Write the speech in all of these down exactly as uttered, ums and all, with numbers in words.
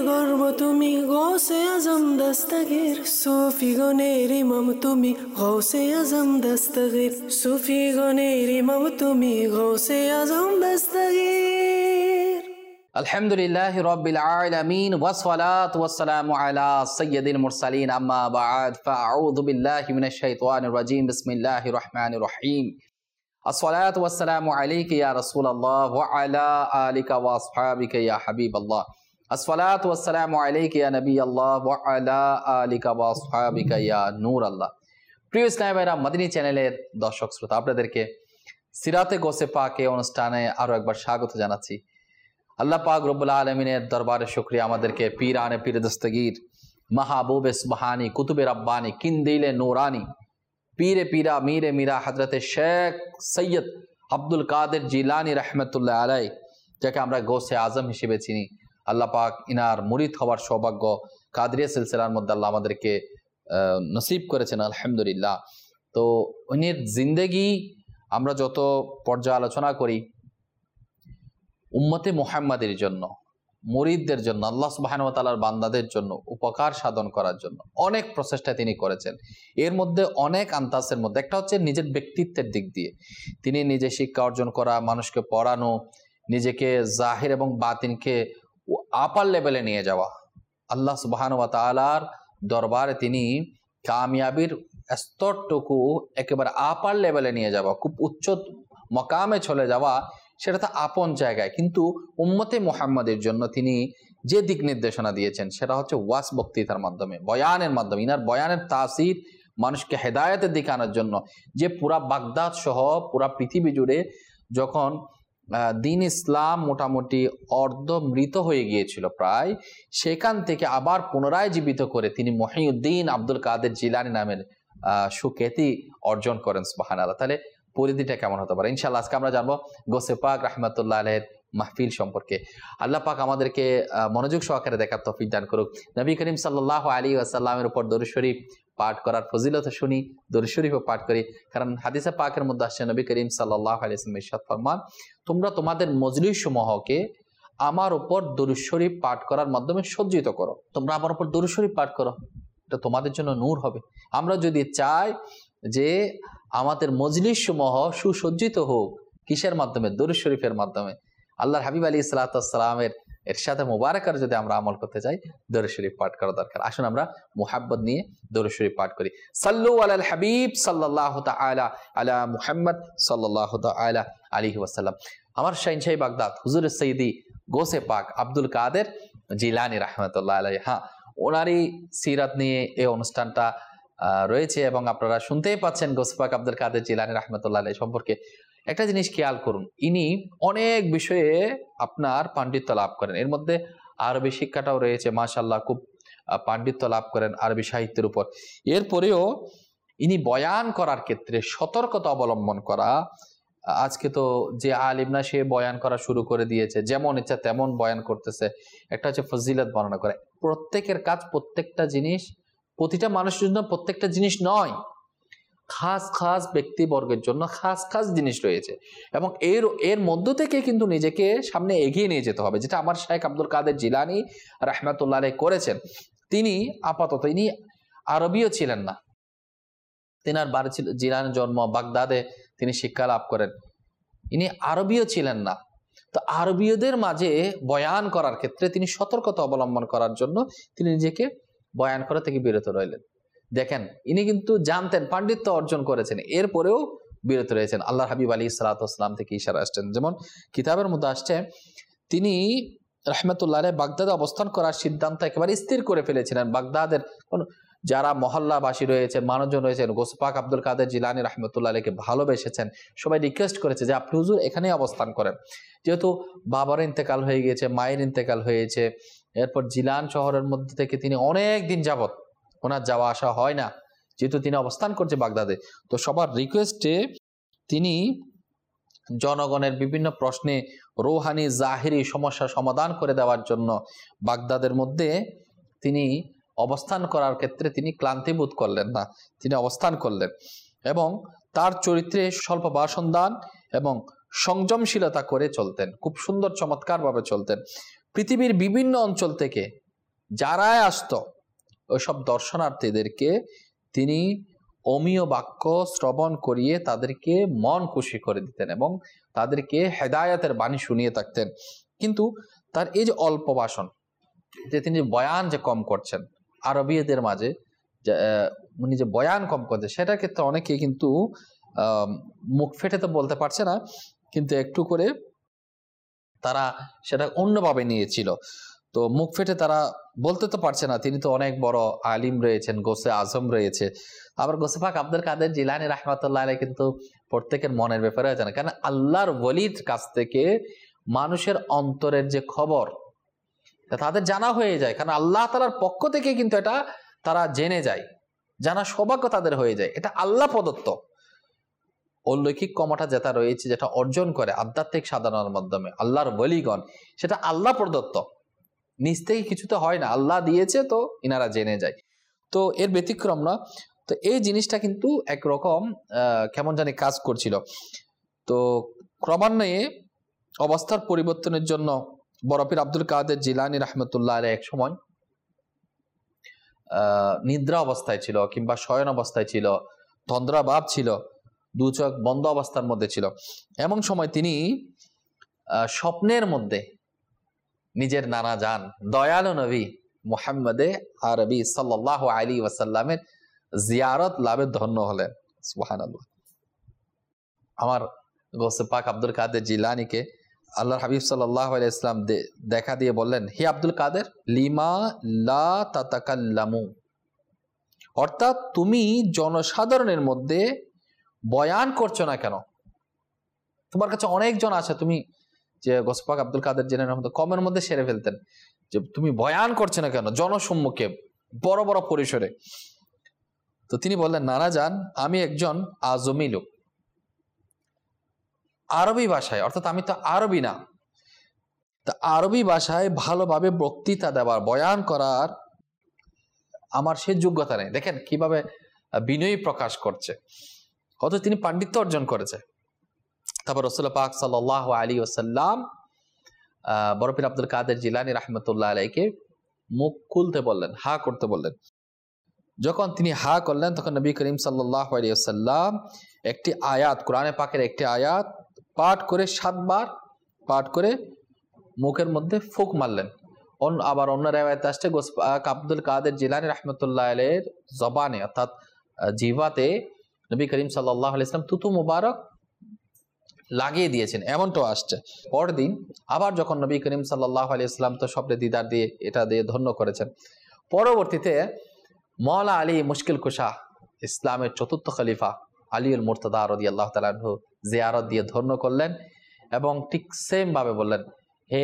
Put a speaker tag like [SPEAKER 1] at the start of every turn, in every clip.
[SPEAKER 1] গর্ব তুমি গৌসে আজম দস্তগীর, সুফি গণের ইমাম তুমি গৌসে আজম দস্তগীর, সুফি গণের ইমাম তুমি গৌসে আজম দস্তগীর।
[SPEAKER 2] আলহামদুলিল্লাহি রাব্বিল আলামিন ওয়াসসালাতু ওয়াসসালামু আলা সাইয়্যিদিল মুরসালিন, আম্মা বা'দ, ফাআউযু বিল্লাহি মিনাশ শাইতানির রাজীম। বিসমিল্লাহির রহমানির রহিম। আসসালাতু ওয়াসসালামু আলাইকা ইয়া রাসূলুল্লাহ ওয়া আলা আলিকা ওয়া আসহাবিকা ইয়া হাবিবাল্লাহ। আসসালাতু ওয়াসসালামু আলাইকা ইয়া নবিয়াল্লাহ ওয়া আলা আলিকা ওয়া আসহাবিকা ইয়া নূরাল্লাহ। প্রিয় ইসলামী ভাইরা, মদিনী চ্যানেলের দর্শক শ্রোতা, আপনাদেরকে সিরাতে গোসে পাকে অনুষ্ঠানে আরো একবার স্বাগত জানাচ্ছি। আল্লাহ পাক রব্বুল আলামিনের দরবারে শুকরিয়া, আমাদেরকে পীরানে পীর দস্তগীর, মাহবুবে সুবহানি, কুতুবে রব্বানি, কিন্দিলে নূরানি, পীরে পীরা মীরে মীরা হযরতে শেখ সৈয়দ আব্দুল কাদের জিলানী রহমতুল্লাহ আলাই, যাকে আমরা গৌসে আজম হিসেবে চিনি, আল্লাহ পাক ইনার মুরিদ হওয়ার সৌভাগ্য কাদরিয়া সিলসিলার মধ্যে আল্লাহ আমাদেরকে নসিব করেছেন, আলহামদুলিল্লাহ। তো উনির জিন্দেগি আমরা যত পর্যালোচনা করি, উম্মতে মুহাম্মাদের জন্য, মুরিদদের জন্য, আল্লাহ সুবহানাহু ওয়া তাআলার বান্দাদের জন্য উপকার সাধন করার জন্য অনেক প্রচেষ্টা তিনি করেছেন। এর মধ্যে অনেক আন্তাসের মধ্যে একটা হচ্ছে নিজের ব্যক্তিত্বের দিক দিয়ে তিনি নিজে শিক্ষা অর্জন করা, মানুষকে পড়ানো, নিজেকে জাহির এবং বাতিনকে আপার লেভেলে নিয়ে যাওয়া, আল্লাহ সুবহানাহু ওয়া তাআলার দরবারে তিনি কামিয়াবির স্তরটুকু একেবারে আপার লেভেলে নিয়ে যাওয়া, খুব উচ্চ মকামে চলে যাওয়া, সেটা তো আপন জায়গায়। কিন্তু উম্মতে মুহাম্মাদের জন্য তিনি যে দিক নির্দেশনা দিয়েছেন সেটা হচ্ছে ওয়াজ বক্তৃতার মাধ্যমে, বয়ানের মাধ্যমে, ইনার বয়ানের তাসির মানুষকে হেদায়েতের দিকে আনার জন্য। যে পুরা বাগদাদ সহ পুরা পৃথিবী জুড়ে যখন দিন ইসলাম মোটামুটি অর্ধ মৃত হয়ে গিয়েছিল প্রায়, সেখান থেকে আবার পুনরায় জীবিত করে তিনি মহিউদ্দিন আব্দুল কাদের জিলানী নামের আহ সুখ্যাতি অর্জন করেন। সুবহানাল্লাহ। তাহলে পরিধিটা কেমন হতে পারে ইনশাআল্লাহ আজকে আমরা জানবো গৌসে পাক রাহমাতুল্লাহ আলাইহির মাহফিল সম্পর্কে। আল্লাহ পাক আমাদেরকে মনোযোগ সহকারে দেখার তৌফিক দান করুক। নবী করিম সাল্লাল্লাহু আলাইহি ওয়াসাল্লামের উপর দরুদ শরীফ পাঠ করার ফজিলত শুনি, দরুদ শরীফও পাঠ করি। কারণ হাদিসে পাকের মধ্যে আসছে, নবী করিম সাল্লাল্লাহু আলাইহি ওয়াসাল্লাম ইরশাদ ফরমান, তোমরা তোমাদের মজলিস সমূহকে আমার উপর দরুদ শরীফ পাঠ করার মাধ্যমে সজ্জিত করো। তোমরা আমার উপর দরুদ শরীফ পাঠ করো, এটা তোমাদের জন্য নূর হবে। আমরা যদি চাই যে আমাদের মজলিস সমূহ সুসজ্জিত হোক, কিসের মাধ্যমে? দরুদ শরীফের মাধ্যমে। আল্লাহর হাবিব আলাইহিস সালাতু ওয়াস সালামের ইরশাদে মুবারাকার যদি আমরা আমল করতে চাই, দরুদ শরীফ পাঠ করা দরকার। আসুন আমরা মুহাব্বত নিয়ে দরুদ শরীফ পাঠ করি। সাল্লু আলাল হাবিব সাল্লাল্লাহু তাআলা আলা মুহাম্মদ সাল্লাল্লাহু তাআলা আলাইহি ওয়াসাল্লাম। আমার শাহীনশাহী বাগদাদ হুজুর সৈয়দি গৌসে পাক আব্দুল কাদের জিলানী রাহমাতুল্লাহ আলাইহি, হ্যাঁ, ওনারই সিরাত নিয়ে এই অনুষ্ঠানটা রয়েছে এবং আপনারা শুনতেই পাচ্ছেন গৌসে পাক আব্দুল কাদের জিলানী রাহমাতুল্লাহ আলাইহি সম্পর্কে। একটা জিনিস খেয়াল করুন, ইনি অনেক বিষয়ে আপনার পাণ্ডিত্য লাভ করেন। এর মধ্যে আরবি শিক্ষাটাও রয়েছে, মাশাআল্লাহ, খুব পাণ্ডিত্য লাভ করেন আরবি সাহিত্যের উপর। এরপরেও ইনি বয়ান করার ক্ষেত্রে সতর্কতা অবলম্বন করা। আজকে তো যে আলিম না, সে বয়ান করা শুরু করে দিয়েছে, যেমন ইচ্ছা তেমন বয়ান করতেছে। একটা হচ্ছে ফজিলত বর্ণনা করে। প্রত্যেকের কাজ, প্রত্যেকটা জিনিস প্রতিটা মানুষের জন্য প্রত্যেকটা জিনিস নয়, খাস খাস ব্যক্তিবর্গের জন্য খাস খাস জিনিস রয়েছে এবং এর এর মধ্য থেকে কিন্তু নিজেকে সামনে এগিয়ে নিয়ে যেতে হবে, যেটা আমার শাইখ আব্দুল কাদের জিলানী রাহমাতুল্লাহ আলাইহি করেছেন। তিনি আপাতত ইনি আরবীয় ছিলেন না, তেনার বাড়ি ছিল জিলানী, জন্ম বাগদাদে, তিনি শিক্ষা লাভ করেন। ইনি আরবীয় ছিলেন না। তো আরবীয়দের মাঝে বয়ান করার ক্ষেত্রে তিনি সতর্কতা অবলম্বন করার জন্য তিনি নিজেকে বয়ান করা থেকে বিরত রইলেন। দেখেন, ইনি কিন্তু জানতেন, পাণ্ডিত্য অর্জন করেছেন, এরপরেও বিরত রয়েছেন। আল্লাহর হাবিব আলাইহিস সালাতু ওয়াস সালাম থেকে ইশারা আসছেন। যেমন কিতাবের মধ্যে আসছে, তিনি রাহমাতুল্লাহ আলাইহি বাগদাদে অবস্থান করার সিদ্ধান্ত একেবারে স্থির করে ফেলেছিলেন। বাগদাদের যারা মহল্লাবাসী রয়েছেন, মানুষজন রয়েছেন, গৌসে পাক আব্দুল কাদের জিলানী রাহমাতুল্লাহ আলাইহিকে ভালোবেসেছেন। সবাই রিকোয়েস্ট করেছে যে আপনি হুজুর এখানেই অবস্থান করেন। যেহেতু বাবার ইন্তেকাল হয়ে গিয়েছে, মায়ের ইন্তেকাল হয়েছে, এরপর জিলান শহরের মধ্যে থেকে তিনি অনেক দিন যাবত ওনার যাওয়া আসা হয় না, যেহেতু তিনি অবস্থান করছে বাগদাদে। তো সবার রিকোয়েস্টে তিনি জনগণের বিভিন্ন প্রশ্নে রৌহানি জাহিরি সমস্যা সমাধান করে দেওয়ার জন্য বাগদাদের মধ্যে তিনি অবস্থান করার ক্ষেত্রে তিনি ক্লান্তিবোধ করলেন না, তিনি অবস্থান করলেন এবং তার চরিত্রে স্বল্প ভাষণ দান এবং সংযমশীলতা করে চলতেন, খুব সুন্দর চমৎকার ভাবে চলতেন। পৃথিবীর বিভিন্ন অঞ্চল থেকে যারাই আসতো ওইসব দর্শনার্থীদেরকে তিনি অমীয় বাক্য শ্রবণ করিয়ে তাদেরকে মন খুশি করে দিতেন এবং তাদেরকে হেদায়েতের বাণী শুনিয়ে থাকতেন। কিন্তু তার এই যে অল্প ভাষণ, যে তিনি বয়ান যে কম করছেন আরবীয়দের মাঝে, উনি যে বয়ান কম করছে, সেটার ক্ষেত্রে অনেকে কিন্তু আহ মুখ ফেটে তো বলতে পারছে না, কিন্তু একটু করে তারা সেটা অন্যভাবে নিয়েছিল। তো মুখ ফেটে তারা বলতে তো পারছে না, তিনি তো অনেক বড় আলিম রয়েছেন, গোসে আজম রয়েছে। আবার গোসে পাক আব্দুল কাদের জিলানী রাহমাতুল্লাহ আলাইহি কিন্তু প্রত্যেকের মনের ব্যাপারে জানে, কারণ আল্লাহর ওলির কাছ থেকে মানুষের অন্তরের যে খবর তাদের জানা হয়ে যায়, কারণ আল্লাহ তাআলার পক্ষ থেকে কিন্তু এটা তারা জেনে যায়, জানা সৌভাগ্য তাদের হয়ে যায়। এটা আল্লাহ প্রদত্ত অলৌকিক ক্ষমতা যেটা রয়েছে, যেটা অর্জন করে আধ্যাত্মিক সাধনার মাধ্যমে আল্লাহর ওলিগণ, সেটা আল্লাহ প্রদত্ত, নিজ থেকে কিছু তো হয় না, আল্লাহ দিয়েছে, তো ইনারা জেনে যায়। তো এর ব্যতিক্রম না। তো এই জিনিসটা কিন্তু একরকম আহ কেমন জানি কাজ করছিল। তো ক্রমান্বয়ে অবস্থার পরিবর্তনের জন্য বড় পীর আব্দুল কাদের জিলানী রাহমাতুল্লাহ আলাইহি এক সময় আহ নিদ্রা অবস্থায় ছিল, কিংবা শয়ন অবস্থায় ছিল, তন্দ্রা ভাব ছিল, দু চোখ বন্ধ অবস্থার মধ্যে ছিল। এমন সময় তিনি আহ স্বপ্নের মধ্যে নিজের নানা জান দয়ালু নবী মুহাম্মদে আরবি সাল্লাল্লাহু আলাইহি ওয়াসাল্লামের জিয়ারত লাভে ধন্য হলেন। সুবহানাল্লাহ। আমার গৌসে পাক আব্দুল কাদের জিলানীকে আল্লাহর হাবিব সাল্লাল্লাহু আলাইহি ওয়াসাল্লাম দেখা দিয়ে বললেন, হে আব্দুল কাদের, লিমা লা তাতাকাল্লামু, অর্থাৎ তুমি জনসাধারণের মধ্যে বয়ান করছো না কেন? তোমার কাছে অনেকজন আছে, তুমি যে গৌসে পাক আব্দুল কাদের জিলানীর মতো কমের মধ্যে সেরে ফেলতেন যে তুমি বয়ান করছো না কেন জনসম্মুখে বড় বড় পরিসরে? তো তিনি বললেন, নানা জান, আমি একজন আজমি লোক, আরবি ভাষায়, অর্থাৎ আমি তো আরবি না, তা আরবি ভাষায় ভালোভাবে বক্তৃতা দেওয়ার, বয়ান করার আমার সে যোগ্যতা নেই। দেখেন কিভাবে বিনয়ী প্রকাশ করছে, কত তিনি পাণ্ডিত্য অর্জন করেছে। তারপর রাসূল পাক সাল্লাল্লাহু আলাইহি ওয়াসাল্লাম আহ বড় পীর আব্দুল কাদের জিলানী রাহমাতুল্লাহ আলাইহিকে মুখ খুলতে বললেন, হা করতে বললেন। যখন তিনি হা করলেন, তখন নবী করিম সাল্লাল্লাহু আলাইহি ওয়াসাল্লাম একটি আয়াত, কোরআনে পাকের একটি আয়াত পাঠ করে সাতবার পাঠ করে মুখের মধ্যে ফুক মারলেন। আবার অন্য রিওয়ায়াতে আসছে আব্দুল কাদের জিলানী রাহমাতুল্লাহ আলাইহির জবানে, অর্থাৎ জিহ্বাতে নবী করিম সাল্লাল্লাহু আলাইহি ওয়াসাল্লাম তুতু মুবারক লাগিয়ে দিয়েছেন, এমনটাও আসছে। পরদিন আবার যখন নবী করিম সাল্লাল্লাহু আলাইহি ওয়াসাল্লাম তো স্বপ্নে দিদার দিয়ে এটা দিয়ে ধন্য করেছেন, পরবর্তীতে মওলা আলী মুশকিল কুশা, ইসলামের চতুর্থ খলিফা আলীউল মুর্তদা রাদিয়াল্লাহু তাআলা আনহু জিয়ারত দিয়ে ধন্য করলেন এবং ঠিক সেম ভাবে বললেন, হে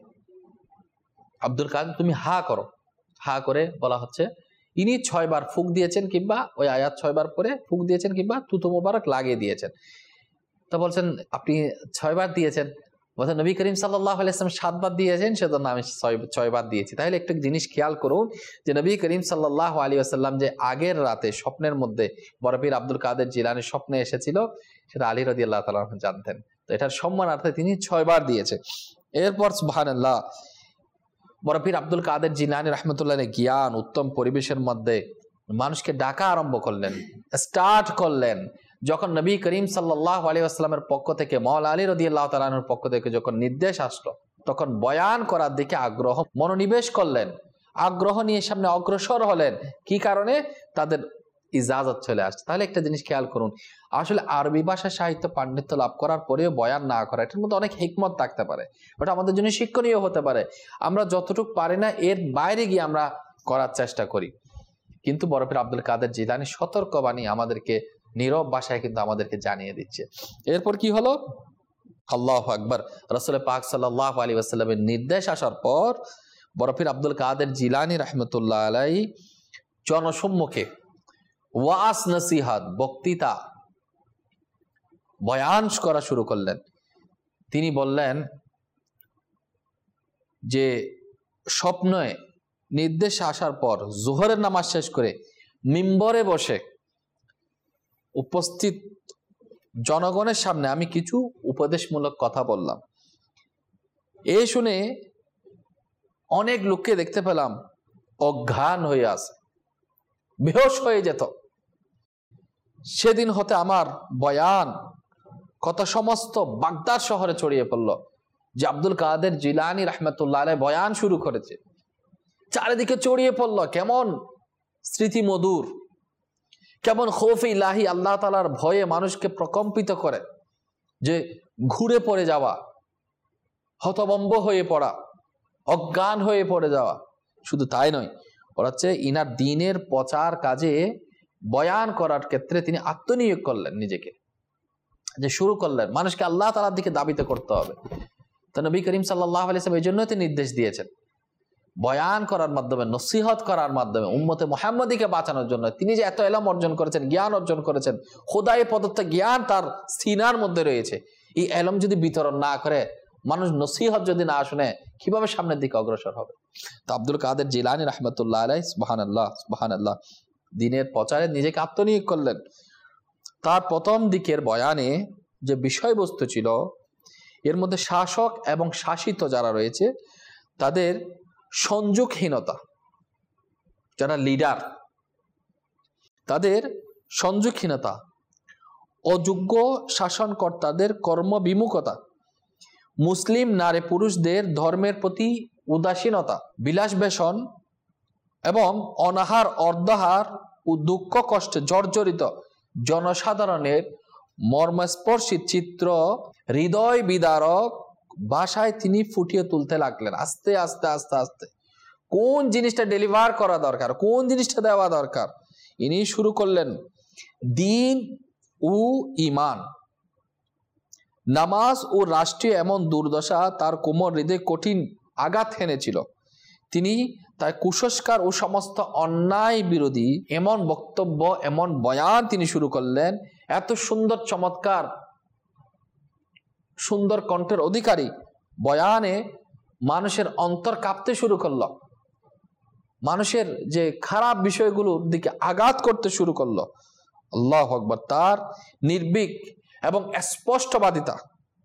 [SPEAKER 2] আব্দুল কাদের, তুমি হা করো। হা করে বলা হচ্ছে ইনি ছয়বার ফুক দিয়েছেন, কিংবা ওই আয়াত ছয়বার পরে ফুক দিয়েছেন, কিংবা তুতু মুবারক লাগিয়ে দিয়েছেন। তো বলছেন আপনি ছয়বার দিয়েছেন, বলছেন নবী করিম সাল্লাল্লাহু আলাইহি ওয়াসাল্লাম সাতবার দিয়েছেন, সেজন্য আমি ছয়বার দিয়েছি। তাহলে একটা জিনিস খেয়াল করুন যে নবী করিম সাল্লাল্লাহু আলাইহি ওয়াসাল্লাম যে আগের রাতে স্বপ্নের মধ্যে বড় পীর আব্দুল কাদের জিলানীর স্বপ্নে এসেছিল, সেটা আলী রাদিয়াল্লাহু তাআলা জানতেন। তো এটার সম্মানার্থে তিনি ছয়বার দিয়েছে। এরপর সুবহানাল্লাহ, বড় পীর আব্দুল কাদের জিলানী রাহমাতুল্লাহ আলাইহি জ্ঞান উত্তম পরিবেশের মধ্যে মানুষকে ডাকা আরম্ভ করলেন, স্টার্ট করলেন। যখন নবী করিম সাল্লাল্লাহু আলাইহি ওয়াসাল্লামের পক্ষ থেকে, মাওলানা আলী রাদিয়াল্লাহু তাআলা আনহুর পক্ষ থেকে যখন নির্দেশ আসলো, তখন বয়ান করার দিকে আগ্রহ মনোনিবেশ করলেন, আগ্রহ নিয়ে সামনে অগ্রসর হলেন। কি কারণে? তাদের ইজাজত চলে আসছে। তাহলে একটা জিনিস খেয়াল করুন, আসলে আরবি ভাষা সাহিত্য পাণ্ডিত্য লাভ করার পরেও বয়ান না করা, এটার মধ্যে অনেক হিকমত থাকতে পারে, ওটা আমাদের জন্য শিক্ষণীয় হতে পারে। আমরা যতটুকু পারি না এর বাইরে গিয়ে আমরা করার চেষ্টা করি, কিন্তু বড় পীর আব্দুল কাদের জিলানী সতর্কবাণী আমাদেরকে নীরব ভাষায় কিন্তু আমাদেরকে জানিয়ে দিচ্ছে। এরপর কি হলো? আল্লাহু আকবার। রাসূল পাক সাল্লাল্লাহু আলাইহি ওয়াসাল্লামের নির্দেশ আসার পর বড় পীর আব্দুল কাদের জিলানী রাহমাতুল্লাহ আলাইহি জনসম্মুখে ওয়াজ নসিহত, বক্তৃতা, বয়ান করা শুরু করলেন। তিনি বললেন যে স্বপ্নে নির্দেশ আসার পর জোহরের নামাজ শেষ করে মিম্বরে বসে উপস্থিত জনগণের সামনে আমি কিছু উপদেশমূলক কথা বললাম। এই শুনে অনেক লোককে দেখতে পেলাম অজ্ঞান হয়ে আছে, বেহোশ হয়ে যেত। সেদিন হতে আমার বয়ান কত সমস্ত বাগদাদ শহরে ছড়িয়ে পড়ল যে আব্দুল কাদের জিলানী রাহমাতুল্লাহ আলাইহি বয়ান শুরু করেছে। চারিদিকে ছড়িয়ে পড়ল কেমন স্মৃতি মধুর, কেমন খৌফে ইলাহি, আল্লাহ তাআলার ভয়ে মানুষকে প্রকম্পিত করে, যে ঘুরে পড়ে যাওয়া, হতভম্ব হয়ে পড়া, অজ্ঞান হয়ে পড়ে যাওয়া। শুধু তাই নয়, ওরা হচ্ছে ইনার দ্বীনের প্রচার কাজে বয়ান করার ক্ষেত্রে তিনি আত্মনিয়োগ করলেন, নিজেকে যে শুরু করলেন মানুষকে আল্লাহ তাআলার দিকে দাবিত করতে হবে। তো নবী করিম সাল্লাল্লাহু আলাইহি ওয়াসাল্লাম এই জন্য তিনি নির্দেশ দিয়েছেন, বয়ান করার মাধ্যমে, নসিহত করার মাধ্যমে উম্মতে মুহাম্মাদীকে বাঁচানোর জন্য। তিনি যে এত ইলম অর্জন করেছেন, জ্ঞান অর্জন করেছেন, খোদাই প্রদত্ত জ্ঞান তার সিনার মধ্যে রয়েছে, এই ইলম যদি বিতরণ না করে, মানুষ নসিহত যদি না শুনে, কিভাবে সামনের দিকে অগ্রসর হবে? তো আব্দুল কাদের জিলানী রাহমাতুল্লাহ আলাইহি, সুবহানাল্লাহ সুবহানাল্লাহ, দ্বীনের প্রচারে নিজেকে আত্মনিয়োগ করলেন। তার প্রথম দিকের বয়ানে যে বিষয়বস্তু ছিল, এর মধ্যে শাসক এবং শাসিত যারা রয়েছে তাদের সংযোগহীনতা, যারা লিডার তাদের সংযোগহীনতা, অযোগ্য শাসনকর্তাদের কর্মবিমুখতা, মুসলিম নারী পুরুষদের ধর্মের প্রতি উদাসীনতা, বিলাস বেশন এবং অনাহার অর্ধাহার ও দুঃখ কষ্টে জর্জরিত জনসাধারণের মর্মস্পর্শী চিত্র হৃদয় বিদারক ভাষায় তিনি ফুটিয়ে তুলতে লাগলেন। আস্তে আস্তে আস্তে আস্তে কোন জিনিসটা ডেলিভার করা দরকার, কোন জিনিসটা দেওয়া দরকার, ইনি শুরু করলেন দ্বীন ও ঈমান। নামাজ ও রাষ্ট্রীয় এমন দুর্দশা তার কোমর হৃদয়ে কঠিন আঘাত হেনেছিল। তিনি তাই কুসংস্কার ও সমস্ত অন্যায় বিরোধী এমন বক্তব্য, এমন বয়ান তিনি শুরু করলেন। এত সুন্দর চমৎকার সুন্দর কণ্ঠের অধিকারী বয়ানে মানুষের অন্তর কাঁপতে শুরু করলো, মানুষের যে খারাপ বিষয়গুলোর দিকে আঘাত করতে শুরু করলো। আল্লাহু আকবার। তার নির্ভীক এবং স্পষ্টবাদিতা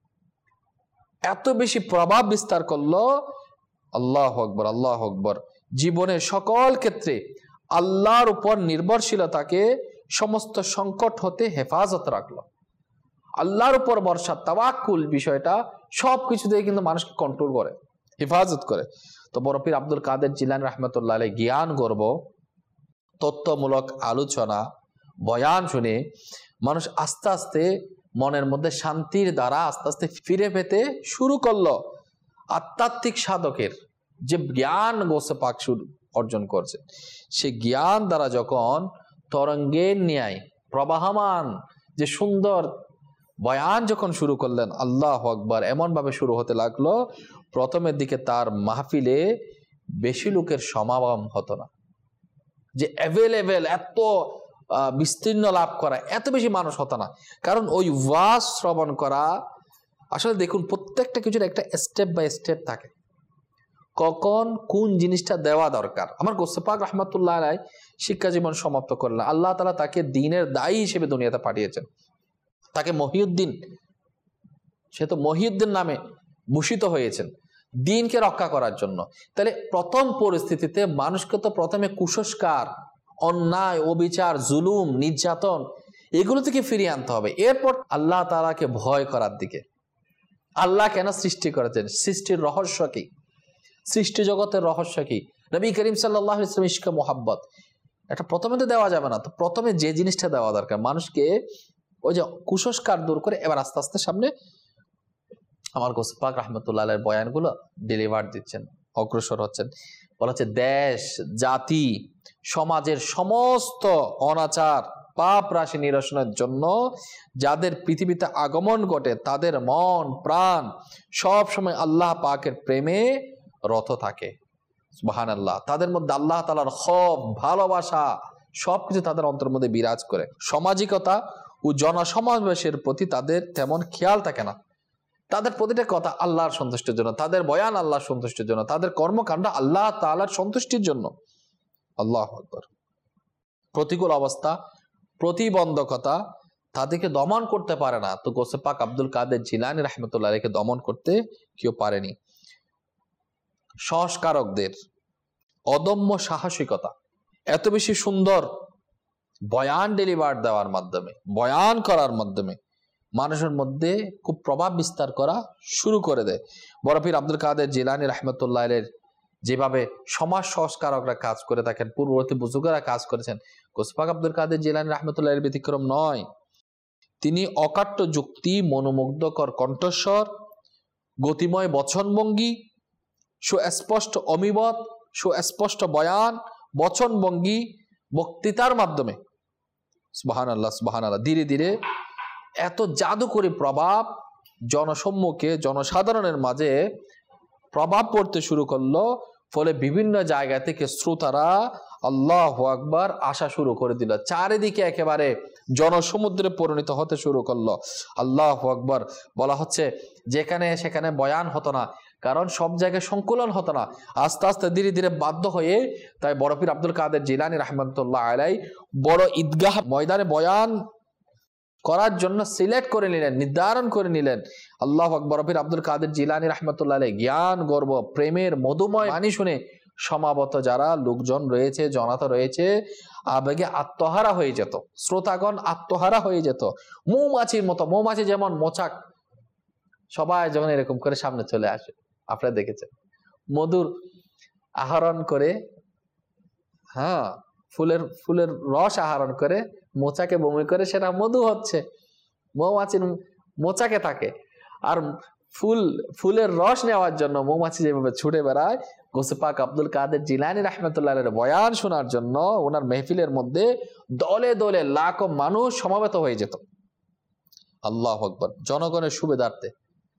[SPEAKER 2] এত বেশি প্রভাব বিস্তার করলো, আল্লাহু আকবার আল্লাহু আকবার, জীবনের সকল ক্ষেত্রে আল্লাহর উপর নির্ভরশীলতাকে সমস্ত সংকট হতে হেফাজত রাখলো। আল্লাহর উপর ভরসা, তাওয়াক্কুল বিষয়টা সব কিছুতেই কিন্তু মানুষকে কন্ট্রোল করে, হেফাজত করে। তো বড় পীর আব্দুল কাদের জিলানী রাহমাতুল্লাহ আলাইহি জ্ঞান গর্ব তত্ত্বমূলক আলোচনা বয়ান শুনে মানুষ আস্তে আস্তে মনের মধ্যে শান্তির দ্বারা আস্তে আস্তে ফিরে পেতে শুরু করলো। আধ্যাত্মিক সাধকের যে জ্ঞান গোসে পাক অর্জন করছে, সে জ্ঞান দ্বারা যখন তরঙ্গের ন্যায় প্রবাহমান যে সুন্দর বয়ান যখন শুরু করলেন, আল্লাহু আকবার, এমন ভাবে শুরু হতে লাগলো, প্রথমের দিকে তার মাহফিলে বেশি লোকের সমাগম হতো না, যে অ্যাভেলেবেল এত বিস্তীর্ণ লাভ করা এত বেশি মানুষ হতো না। কারণ ওই ওয়াজ শ্রবণ করা, আসলে দেখুন প্রত্যেকটা কিছুর একটা স্টেপ বাই স্টেপ থাকে, কখন কোন জিনিসটা দেওয়া দরকার। আমার গোসে পাক রাহমাতুল্লাহ আলাইহি শিক্ষা জীবন সমাপ্ত করলেন, আল্লাহ তাআলা তাকে দ্বীনের দায়ী হিসেবে দুনিয়াতে পাঠিয়েছেন, তাকে মহিউদ্দিন, সে তো মহিউদ্দিন নামে ভূষিত হয়েছেন দ্বীনকে রক্ষা করার জন্য। তাহলে প্রথম পরিস্থিতিতে মানুষকে তো প্রথমে কুসংস্কার, অন্যায়, অবিচার, জুলুম, নির্যাতন এগুলো থেকে ফিরিয়ে আনতে হবে, এরপর আল্লাহ তাআলাকে ভয় করার দিকে। আল্লাহ কেন সৃষ্টি করেছেন, সৃষ্টির রহস্য কি, সৃষ্টি জগতের রহস্য কি, নবী করিম সাল্লাল্লাহু আলাইহি ওয়াসাল্লাম ইশকে মোহাব্বত, এটা প্রথমে তো দেওয়া যাবে না। তো প্রথমে যে জিনিসটা দেওয়া দরকার মানুষকে, ওই যে কুসংস্কার দূর করে এবার আস্তে আস্তে সামনে আমার গোসে পাক রাহমাতুল্লাহ আলাইহির বয়ানগুলো ডেলিভার দিচ্ছেন, অগ্রসর হচ্ছেন। বলা হচ্ছে দেশ, জাতি, সমাজের সমস্ত অনাচার, পাপ রাশি নিরসনের জন্য যাদের পৃথিবীতে আগমন ঘটে, তাদের মন প্রাণ সব সময় আল্লাহ পাকের প্রেমে রত থাকে। সুবহানাল্লাহ। তাদের মধ্যে আল্লাহ তাআলার খব, ভালোবাসা সবকিছু তাদের অন্তরের মধ্যে বিরাজ করে। সামাজিকতা ও জনসমাবেশের প্রতি তাদের তেমন খেয়াল থাকে না, তাদের প্রতিটা কথা আল্লাহর সন্তুষ্টির জন্য, তাদের বয়ান আল্লাহর সন্তুষ্টির জন্য, তাদের কর্মকাণ্ড আল্লাহ তাআলার সন্তুষ্টির জন্য। আল্লাহু আকবার। প্রতিকূল অবস্থা, প্রতিবন্ধকতা তাদেরকে দমন করতে পারে না। তো গোসে পাক আব্দুল কাদের জিলানী রাহমাতুল্লাহ আলাইহিকে দমন করতে কেউ পারেনি। সংস্কারকদের, অদম্য সাহসিকতা, এত বেশি সুন্দর বয়ান ডেলিভার দেওয়ার মাধ্যমে, বয়ান করার মাধ্যমে মানুষের মধ্যে খুব প্রভাব বিস্তার করা শুরু করে দেয়। বড় পীর আব্দুল কাদের জিলানী রাহমাতুল্লাহ আলাইহির যেভাবে সমাজ সংস্কারকরা কাজ করে থাকেন, পূর্ববর্তী বুজুর্গরা কাজ করেছেন, গৌস পাক আব্দুল কাদের জিলানী রাহমাতুল্লাহ আলাইহির ব্যতিক্রম নয়। তিনি অকাট্য যুক্তি, মনোমুগ্ধকর কণ্ঠস্বর, গতিময় বচনভঙ্গি, সুস্পষ্ট অমিবত, সুস্পষ্ট বয়ান, বচনভঙ্গি, বক্তৃতার মাধ্যমে সুবহানাল্লাহ সুবহানাল্লাহ ধীরে ধীরে এত জাদুকরী প্রভাব জনসম্মুখে, জনসাধারণের মাঝে প্রভাব পড়তে শুরু করলো। ফলে বিভিন্ন জায়গা থেকে শ্রোতারা আল্লাহু আকবার আসা শুরু করে দিল, চারিদিকে একেবারে জনসমুদ্রে পরিণত হতে শুরু করলো। আল্লাহু আকবার বলা হচ্ছে, যেখানে সেখানে বয়ান হতো না, কারণ সব জায়গায় সংকুলন হতো না। আস্তে আস্তে ধীরে ধীরে বাধ্য হয়ে তাই বড় পীর আব্দুল কাদের জিলানী রাহমাতুল্লাহ আলাইহি বড় ঈদগাহ ময়দানে বয়ান করার জন্য সিলেক্ট করে নিলেন, নির্ধারণ করে নিলেন। আল্লাহু আকবার। বড় পীর আব্দুল কাদের জিলানী রাহমাতুল্লাহ আলাইহি জ্ঞান, গর্ব, প্রেমের মধুময় বাণী শুনে সমাবত যারা লোকজন রয়েছে, জনতা রয়েছে, আবেগে আত্মহারা হয়ে যেত, শ্রোতাগণ আত্মহারা হয়ে যেত। মৌমাছির মতো, মৌমাছি যেমন মোচাক সবাই যখন এরকম করে সামনে চলে আসে, আপনারা দেখেছেন, মধুর আহরণ করে, হ্যাঁ ফুলের ফুলের রস আহরণ করে মোচাকে বমি করে সেটা মধু হচ্ছে। মৌমাছির মোচাকে থাকে, আর ফুল ফুলের রস নেওয়ার জন্য মৌমাছি যেভাবে ছুটে বেড়ায়, গৌস পাক আব্দুল কাদের জিলানী রাহমাতুল্লাহ আলাইহির বয়ান শোনার জন্য ওনার মেহফিলের মধ্যে দলে দলে লাখো মানুষ সমাবেত হয়ে যেত। আল্লাহু আকবার। জনগণের সুবিধার্থে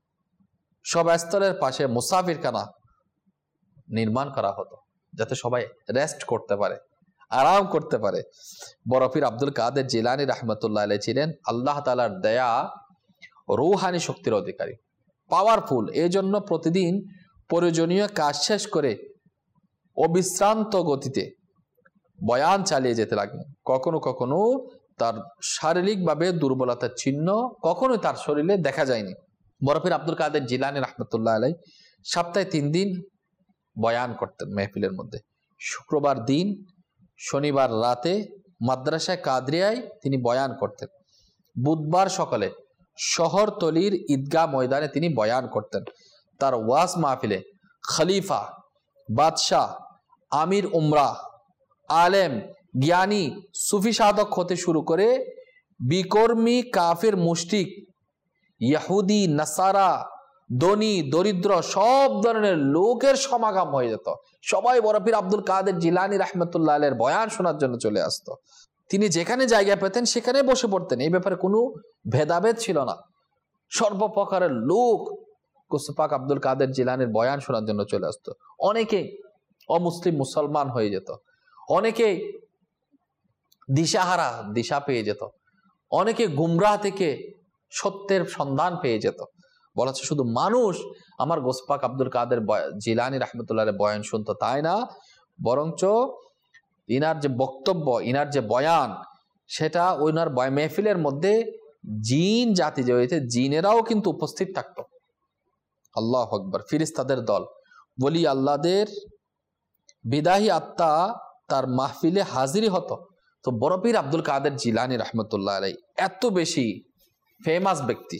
[SPEAKER 2] সব স্তরের পাশে মুসাফিরখানা নির্মাণ করা হতো, যাতে সবাই রেস্ট করতে পারে, আরাম করতে পারে। বড় পীর আব্দুল কাদের জিলানী রাহমাতুল্লাহ আলাইহি ছিলেন আল্লাহ তাআলার দয়া রূহানি শক্তির অধিকারী, পাওয়ারফুল। এই জন্য প্রতিদিন প্রয়োজনীয় কাজ শেষ করে অবিশ্রান্ত গতিতে বয়ান চালিয়ে যেতে লাগলেন। কখনো কখনো তার শারীরিকভাবে দুর্বলতার চিহ্ন কখনোই তার শরীরে দেখা যায়নি। বড় পীর আব্দুল কাদের জিলানী রাহমাতুল্লাহ আলাইহি সপ্তাহে তিন দিন বয়ান করতেন মেহফিলের মধ্যে। শুক্রবার দিন, শনিবার রাতে মাদ্রাসায় কাদরিয়ায় তিনি বয়ান করতেন। বুধবার সকালে শহরতলির ঈদগাহ ময়দানে তিনি বয়ান করতেন। তার ওয়াজ মাহফিলে খলিফা, বাদশাহ, আমির উমরা, আলেম, জ্ঞানী, সুফি সাধক হতে শুরু করে বিকর্মী, কাফের, মুশরিক, ইহুদি, নাসারা, ধনী, দরিদ্র সব ধরনের লোকের সমাগম হয়ে যেত। সবাই বড় পীর আব্দুল কাদের জিলানী রাহমাতুল্লাহ আলাইহির বয়ান শোনার জন্য চলে আসতো। তিনি যেখানে জায়গা পেতেন সেখানে বসে পড়তেন, এই ব্যাপারে কোনো ভেদাভেদ ছিল না। সর্বপ্রকারের লোক গৌস পাক আব্দুল কাদের জিলানীর বয়ান শোনার জন্য চলে আসতো। অনেকে অমুসলিম মুসলমান হয়ে যেত, অনেকে দিশাহারা, দিশা পেয়ে যেত, অনেকে গুমরাহ থেকে সত্যের সন্ধান পেয়ে যেত। বলা হচ্ছে শুধু মানুষ আমার গৌস পাক আব্দুল কাদের জিলানী রাহমাতুল্লাহ আলাইহির বয়ান শুনতো তাই না, বরঞ্চ ইনার যে বক্তব্য, ইনার যে বয়ান, সেটা ওনার মেহফিলের মধ্যে জিন জাতি যে হয়েছে, জিনেরাও কিন্তু উপস্থিত থাকতো। আল্লাহু আকবার। ফিরিস্তাদের দল, বলি আল্লাহদের বিদাহী আত্মা তার মাহফিলে হাজিরি হতো। তো বড় পীর আব্দুল কাদের জিলানী রাহমাতুল্লাহ আলাইহি এত বেশি ফেমাস ব্যক্তি,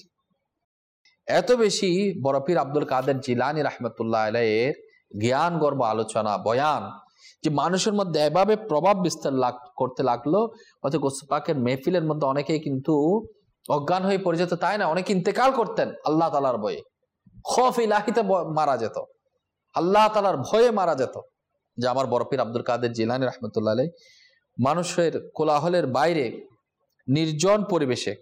[SPEAKER 2] এত বেশি বড় পীর আব্দুল কাদের জিলানী রাহমাতুল্লাহ আলাইহির জ্ঞান, গর্ব, আলোচনা, বয়ান যে মানুষের মধ্যে এভাবে প্রভাব বিস্তার লাগ করতে লাগলো। অথচ গৌস পাকের মেহফিলের মধ্যে অনেকেই কিন্তু অজ্ঞান হয়ে পড়ে যেত তাই না, অনেকে ইন্তেকাল করতেন আল্লাহ তাআলার ভয়ে, খৌফ ইলাহিতে মারা যেত, আল্লাহ তাআলার ভয়ে মারা যেত। যে আমার বড় পীর আব্দুল কাদের জিলানী রাহমাতুল্লাহ আলাইহি মানুষের কোলাহলের বাইরে নির্জন পরিবেশে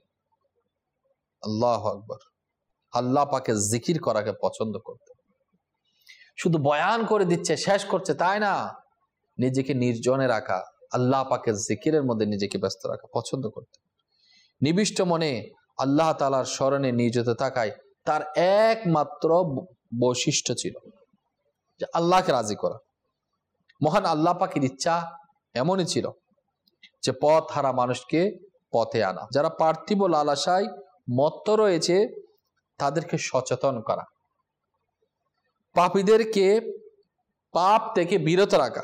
[SPEAKER 2] আল্লাহু আকবার আল্লাহ পাকে জিকির করাকে পছন্দ করতেন। শুধু বয়ান করে দিচ্ছে, শেষ করছে তাই না, নিজেকে নির্জনে রাখা, আল্লাহ পাকের জিকিরের মধ্যে নিজেকে ব্যস্ত রাখা পছন্দ করতেন। নিবিষ্ট মনে আল্লাহ তাআলার স্মরণে নিয়োজিত থাকায় তার একমাত্র বৈশিষ্ট্য ছিল যে আল্লাহকে রাজি করা। মহান আল্লাহ পাকের ইচ্ছা এমনই ছিল যে পথ হারা মানুষকে পথে আনা, যারা পার্থিব লালসায় মত্ত রয়েছে তাদেরকে সচেতন করা, পাপীদেরকে পাপ থেকে বিরত রাখা,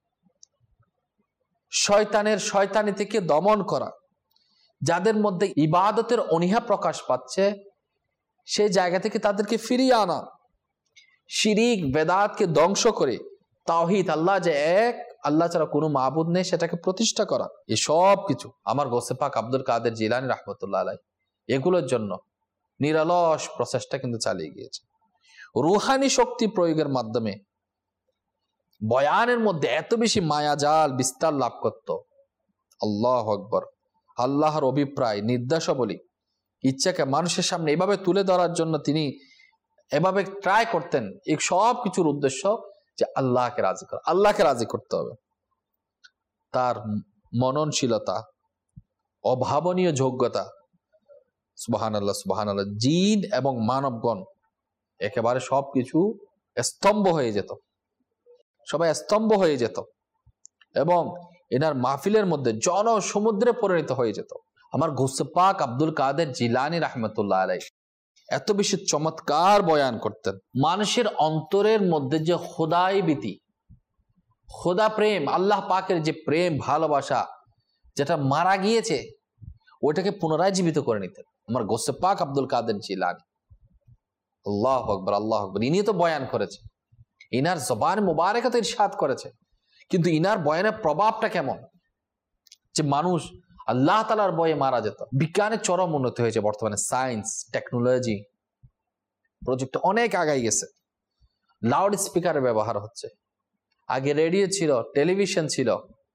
[SPEAKER 2] শয়তানের শয়তানি থেকে দমন করা, যাদের মধ্যে ইবাদতের অনীহা প্রকাশ পাচ্ছে সেই জায়গা থেকে তাদেরকে ফিরিয়ে আনা, শিরিক বেদাতকে ধ্বংস করে তাওহীদ আল্লাহ যে এক, আল্লাহ ছাড়া কোনো মাবুদ নেই সেটাকে প্রতিষ্ঠা করা, এই সব কিছু আমার গৌসে পাক আব্দুল কাদের জিলানী রাহমাতুল্লাহ আলাইহি এগুলোর জন্য নিরলস প্রচেষ্টা কিন্তু চালিয়ে গিয়েছে। রুহানি শক্তি প্রয়োগের মাধ্যমে বয়ানের মধ্যে এত বেশি মায়াজাল বিস্তার লাভ করত। আল্লাহু আকবার। আল্লাহর অভিপ্রায়, নির্দেশাবলী, ইচ্ছাকে মানুষের সামনে এভাবে তুলে ধরার জন্য তিনি এভাবে ট্রাই করতেন। এই সব কিছুর উদ্দেশ্য যে আল্লাহকে রাজি করা, আল্লাহকে রাজি করতে হবে। তার মননশীলতা, অভাবনীয় যোগ্যতা, সুবহানাল্লাহ সুবহানাল্লাহ, জিন এবং মানবগণ একেবারে সবকিছু স্তম্ভ হয়ে যেত, সবাই স্তম্ভ হয়ে যেত এবং এনার মাহফিলের মধ্যে জন সমুদ্রে পরিণত হয়ে যেত। আমার গৌসে পাক আব্দুল কাদের জিলানী রাহমাতুল্লাহ আলাইহি এত বেশি চমৎকার বয়ান করতেন। মানুষের অন্তরের মধ্যে যে খোদাই ভীতি, খোদা প্রেম, আল্লাহ পাকের যে প্রেম ভালোবাসা যেটা মারা গিয়েছে ওইটাকে পুনরায় জীবিত করে নিতেন আমার গৌসে পাক আব্দুল কাদের জিলানী। আল্লাহু আকবার, আল্লাহু আকবার। ইনি তো বয়ান করেছে, ইনার জবান মুবারকা তো ইরশাদ করেছে, কিন্তু ইনার বয়ানের প্রভাবটা কেমন যে মানুষ আল্লাহ তাআলার ভয়ে মারা যেত। বিজ্ঞানের চরম উন্নতি হয়েছে বর্তমানে, সায়েন্স, টেকনোলজি, প্রযুক্তি অনেক আগাই গেছে। লাউড স্পিকারের ব্যবহার হচ্ছে, আগে রেডিও ছিল, টেলিভিশন ছিল,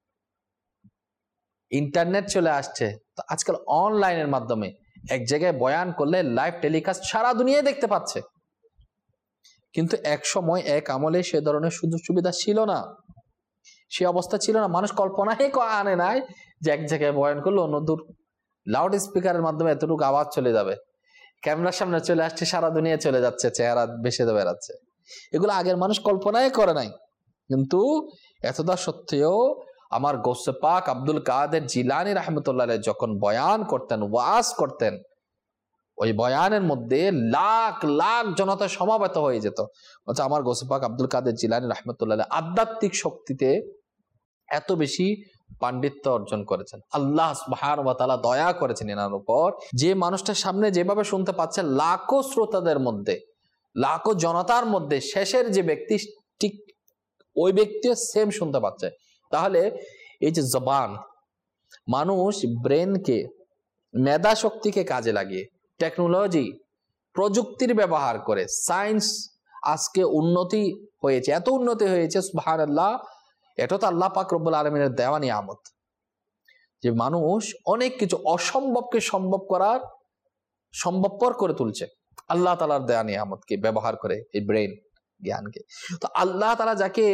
[SPEAKER 2] ইন্টারনেট চলে আসছে, তো আজকাল অনলাইনের মাধ্যমে এক জায়গায় বয়ান করলে লাইভ টেলিকাস্ট সারা দুনিয়ায় দেখতে পাচ্ছে। কিন্তু এক সময় এক আমলে সে ধরনের সুযোগ সুবিধা ছিল না, সে অবস্থা ছিল না। মানুষ কল্পনাই আনে নাই যে এক জায়গায় বয়ান করলো অন্য দূর লাউড স্পিকারের মাধ্যমে এতটুকু আওয়াজ চলে যাবে, ক্যামেরার সামনে চলে আসছে, সারা দুনিয়া চলে যাচ্ছে, চেহারা ভেসে বেড়াচ্ছে। এগুলো আগের মানুষ কল্পনাই করে নাই। কিন্তু এতটা সত্ত্বেও আমার গৌসে পাক আব্দুল কাদের জিলানী রাহমাতুল্লাহ আলাইহি যখন বয়ান করতেন, ওয়াজ করতেন, ওই বয়ানের মধ্যে লাখ লাখ জনতা সমাবেত হয়ে যেত। আচ্ছা, আমার গৌসে পাক আব্দুল কাদের জিলানী রাহমাতুল্লাহ আলাইহি আধ্যাত্মিক শক্তিতে এত বেশি পাণ্ডিত্য অর্জন করেছেন। আল্লাহ সুবহানাহু ওয়া তাআলা দয়া করেছেন এনার উপর, যে মানুষটার সামনে যেভাবে শুনতে পাচ্ছে লাখো শ্রোতাদের মধ্যে, লাখো জনতার মধ্যে শেষের যে ব্যক্তি ঠিক ওই ব্যক্তি সেম শুনতে পাচ্ছে। তাহলে এই যে জবান, মানুষ ব্রেনকে, মেধা শক্তিকে কাজে লাগিয়ে টেকনোলজি, প্রযুক্তির ব্যবহার করে, সায়েন্স আজকে উন্নতি হয়েছে, এত উন্নতি হয়েছে সুবহানাল্লাহ। এটা তো আল্লাহ পাক রব্বুল আলামিনের দেওয়া নিয়ামত যে মানুষ অনেক কিছু অসম্ভবকে সম্ভব করার সম্ভবপর করে তুলছে আল্লাহ তাআলার দেওয়া নিয়ামতকে ব্যবহার করে, এই ব্রেন জ্ঞানকে। তো আল্লাহ তাআলা যাকে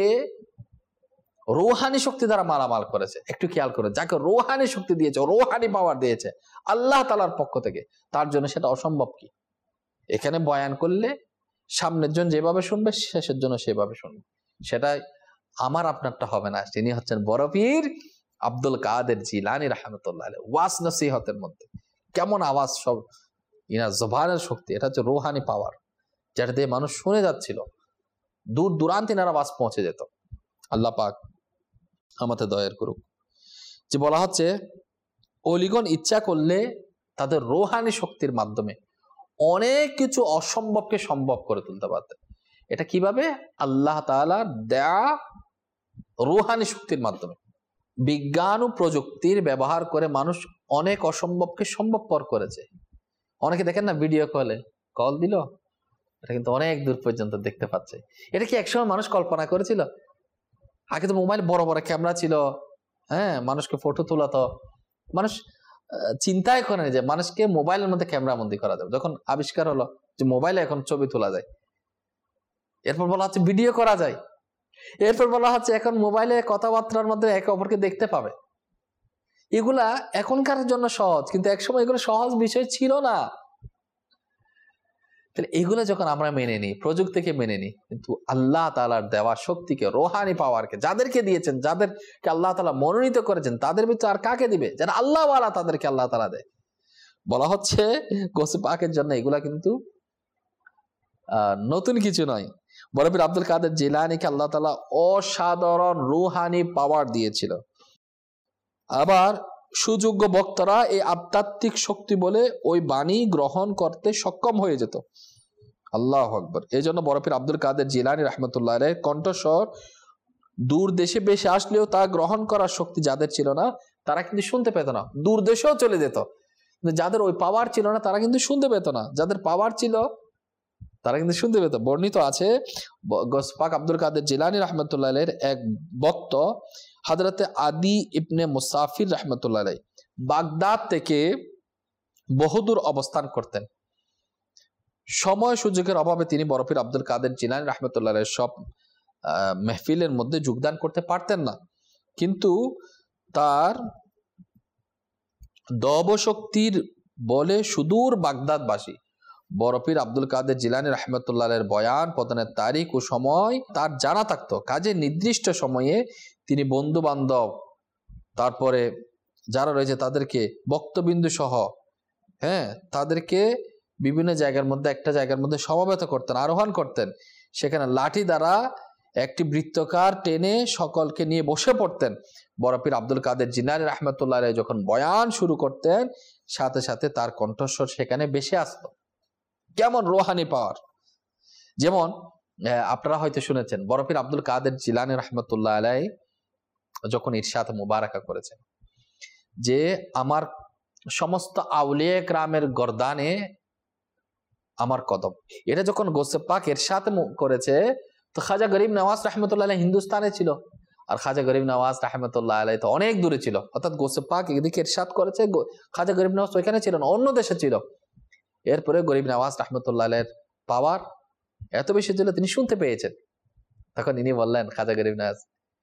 [SPEAKER 2] রূহানি শক্তি দ্বারা মালামাল করেছে, একটু খেয়াল করে, যাকে রূহানি শক্তি দিয়েছে, রূহানি পাওয়ার দিয়েছে আল্লাহ তাআলার পক্ষ থেকে, তার জন্য সেটা অসম্ভব কি? এখানে বয়ান করলে সামনের জন যেভাবে শুনবে শেষের জন্য সেভাবে শুনবে। সেটাই আমার আপনারটা হবে না। তিনি হচ্ছেন বড় পীর আব্দুল কাদের জিলানী রাহমাতুল্লাহ আলাইহি। ওয়াজ নসিহতের মধ্যে কেমন আওয়াজ, সব ইনার জবানের শক্তি, এটা হচ্ছে রূহানি পাওয়ার, যেটা দিয়ে মানুষ শুনে যাচ্ছিল, দূর দূরান্ত ইনার আওয়াজ পৌঁছে যেত। আল্লাহ পাক আমাদের দয়ার করুক। যে বলা হচ্ছে অলিগণ ইচ্ছা করলে তাদের রূহানি শক্তির মাধ্যমে অনেক কিছু অসম্ভবকে সম্ভব করে তুলতে পারতেন। এটা কিভাবে? আল্লাহ তাআলার দেয়া রূহানি শক্তির মাধ্যমে। বিজ্ঞান ও প্রযুক্তির ব্যবহার করে মানুষ অনেক অসম্ভবকে সম্ভবপর করেছে। অনেকে দেখেন না, ভিডিও কলে কল দিল, এটা কিন্তু অনেক দূর পর্যন্ত দেখতে পাচ্ছে। এটা কি একসময় মানুষ কল্পনা করেছিল? আগে তো মোবাইল বড় বড় ক্যামেরা ছিল, হ্যাঁ, মানুষকে ফটো তোলা, তো মানুষ চিন্তাই করে যে মানুষকে মোবাইলের মধ্যে ক্যামেরা বন্দি করা যাবে। যখন আবিষ্কার হলো যে মোবাইলে এখন ছবি তোলা যায়, এরপর বলা হচ্ছে ভিডিও করা যায়, এরপর বলা হচ্ছে এখন মোবাইলে কথাবার্তার মধ্যে একে অপরকে দেখতে পাবে। এগুলা এখনকার জন্য সহজ, কিন্তু একসময় এগুলো সহজ বিষয় ছিল না। তাহলে এগুলো যখন আমরা মেনে নিই, প্রযুক্তিকে মেনে নিই, কিন্তু আল্লাহ তাআলার দেওয়া শক্তিকে, রূহানি পাওয়ারকে যাদেরকে দিয়েছেন, যাদেরকে আল্লাহ তাআলা মনোনীত করেছেন, তাদের ভিতরে আর কাকে দিবে? যারা আল্লাহ ওয়ালা তাদেরকে আল্লাহ তাআলা দেয়। বলা হচ্ছে গৌসে পাকের জন্য এগুলা কিন্তু আহ নতুন কিছু নয়। বড় পীর আব্দুল কাদের জিলানীকে আল্লাহ তাআলা অসাধারণ রুহানি পাওয়ার দিয়েছিল। আবার সুযোগ্য বক্তারা এই আধ্যাত্মিক শক্তি বলে ওই বাণী গ্রহণ করতে সক্ষম হয়ে যেত। আল্লাহু আকবার। এই জন্য বড় পীর আব্দুল কাদের জিলানী রাহমাতুল্লাহ আলাইহির কণ্ঠস্বর দূর দেশে বেশি আসলেও তা গ্রহণ করার শক্তি যাদের ছিল না তারা কিন্তু শুনতে পেত না, দূর দেশেও চলে যেত। যাদের ওই পাওয়ার ছিল না তারা কিন্তু শুনতে পেত না, যাদের পাওয়ার ছিল তারা কিন্তু শুনতে পেত। বর্ণিত আছে গৌস পাক আব্দুল কাদের জিলানী রাহমাতুল্লাহ আলাইহির এক ভক্ত হযরতে আদি ইবনে মুসাফির রাহমাতুল্লাহ আলাইহি বাগদাদ থেকে বহুদূর অবস্থান করতেন। সময় সুযোগের অভাবে তিনি বড় পীর আব্দুল কাদের জিলানী রাহমাতুল্লাহ আলাইহির সব মেহফিলের মধ্যে যোগদান করতে পারতেন না, কিন্তু তার দবশক্তির বলে সুদূর বাগদাদবাসী বড় পীর আব্দুল কাদের জিলানী রাহমাতুল্লাহ আলাইহির বয়ান প্রদানের তারিখ ও সময় তার জানা থাকতো। কাজে নির্দিষ্ট সময়ে তিনি বন্ধু বান্ধব তারপরে যারা রয়েছে তাদেরকে বক্তবিন্দু সহ হ্যাঁ তাদেরকে বিভিন্ন জায়গার মধ্যে একটা জায়গার মধ্যে সমবেত করতেন, আরোহণ করতেন। সেখানে লাঠি দ্বারা একটি বৃত্তাকার টেনে সকলকে নিয়ে বসে পড়তেন। বড় পীর আব্দুল কাদের জিলানী রাহমাতুল্লাহ আলাইহি যখন বয়ান শুরু করতেন সাথে সাথে তার কণ্ঠস্বর সেখানে ভেসে আসতো। কেমন রোহানি পাওয়ার! যেমন আপনারা হয়তো শুনেছেন বড় পীর আব্দুল কাদের জিলানী রাহমাতুল্লাহ আলাইহি যখন ইরশাদ মুবারাকা করেছেন যে আমার সমস্ত আউলিয়া কেরামের গর্দানে আমার কদম, এটা যখন গৌসে পাক ইরশাদ করেছে তো খাজা গরিব নওয়াজ রাহমাতুল্লাহ আলাইহি হিন্দুস্তানে ছিল, আর খাজা গরিব নওয়াজ রাহমাতুল্লাহ আলাইহি তো অনেক দূরে ছিল। অর্থাৎ গৌসে পাক এদিকে ইরশাদ করেছে, খাজা গরিব নওয়াজ ওইখানে ছিল না, অন্য দেশে ছিল। এরপরে গরিব নওয়াজ রাহমাতুল্লাহ আলাইহির পাওয়ার এত বেশি ছিল তিনি শুনতে পেয়েছেন। তখন তিনি বললেন, খাজা গরিব নওয়াজ,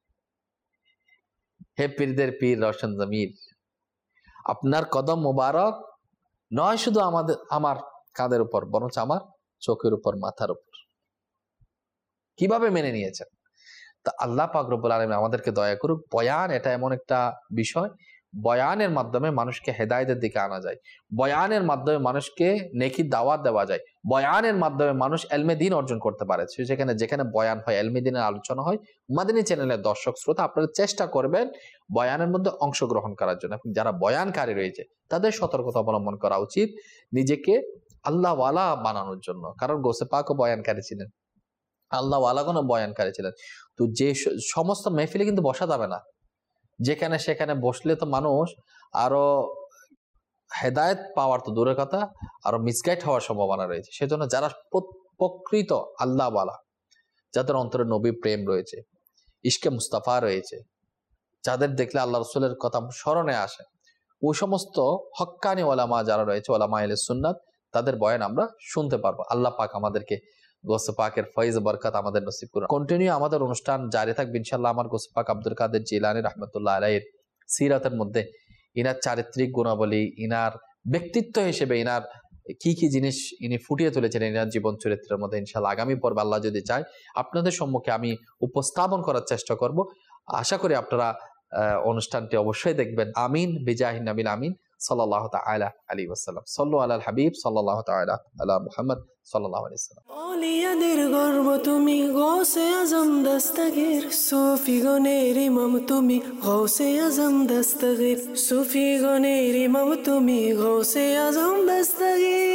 [SPEAKER 2] হে পীরদের পীর রওশন জমির, আপনার কদম মোবারক নয় শুধু আমাদের আমার কাঁধের উপর বরঞ্চ আমার চোখের উপর, মাথার উপর। কিভাবে মেনে নিয়েছেন? তা আল্লাহ পাক রব্বুল আলামিন আমাদেরকে দয়া করুক। বয়ান এটা এমন একটা বিষয়, বয়ানের মাধ্যমে মানুষকে হেদায়েতের দিকে আনা যায়, বয়ানের মাধ্যমে মানুষকে নেকির দাওয়াত দেওয়া যায়, বয়ানের মাধ্যমে মানুষ ইলমে দ্বীন অর্জন করতে পারে। সেখানে যেখানে বয়ান হয়, ইলমে দ্বীনের আলোচনা হয়, মাদানী চ্যানেলের দর্শক শ্রোতা আপনারা চেষ্টা করবেন বয়ানের মধ্যে অংশগ্রহণ করার জন্য। যারা বয়ানকারী রয়েছে তাদের সতর্কতা অবলম্বন করা উচিত নিজেকে আল্লাহ ওয়ালা বানানোর জন্য, কারণ গৌসে পাকও বয়ানকারী ছিলেন, আল্লাহ ওয়ালা কোনো বয়ানকারী ছিলেন। তো যে সমস্ত মেহফিলে কিন্তু বসা যাবে না, যেখানে সেখানে বসলে তো মানুষ আরো হেদায়েত পাওয়ার তো দূরের কথা, আরো মিসগাইড হওয়ার সম্ভাবনা রয়েছে। সেজন্য যারা প্রকৃত আল্লাহ ওয়ালা, যাদের অন্তরে নবী প্রেম রয়েছে, ইশকে মুস্তাফা রয়েছে, যাদের দেখলে আল্লাহ রসুলের কথা স্মরণে আসে, ওই সমস্ত হক্কানি ওলামা যারা রয়েছে, ওলামা আহলে সুন্নাত, তাদের বয়ান আমরা শুনতে পারবো। আল্লাহ পাক আমাদেরকে গৌসে পাকের ফয়েজ বরকত আমাদের নসিব করুন। কন্টিনিউ আমাদের অনুষ্ঠান জারি থাকবে ইনশাআল্লাহ। আমার গৌসে পাক আব্দুল কাদের জিলানী রাহমাতুল্লাহ আলাইহির সিরাতের মধ্যে ইনার চারিত্রিক গুণাবলী, ইনার ব্যক্তিত্ব হিসেবে ইনার কি কি জিনিস ইনি ফুটিয়ে তুলেছেন ইনার জীবন চরিত্রের মধ্যে ইনশাআল্লাহ আগামী পর্বে আল্লাহ যদি চায় আপনাদের সম্মুখে আমি উপস্থাপন করার চেষ্টা করব। আশা করি আপনারা অনুষ্ঠানটি অবশ্যই দেখবেন। আমিন বিজাহিন নবীল আমিন সাল্লাল্লাহু তাআলা আলাইহি ওয়াসাল্লাম। সাল্লু আলাল হাবিব সাল্লাল্লাহু তাআলা আলা মুহাম্মদ সাল্লাল্লাহু আলাইহি ওয়াসাল্লাম।
[SPEAKER 1] ওলিয়াদের গর্ব তুমি, গৌসে আজম দস্তগীর, সুফি গণের ইমাম তুমি, গৌসে আজম দস্তগীর, সুফি গণের ইমাম তুমি, গৌসে আজম দস্তগীর।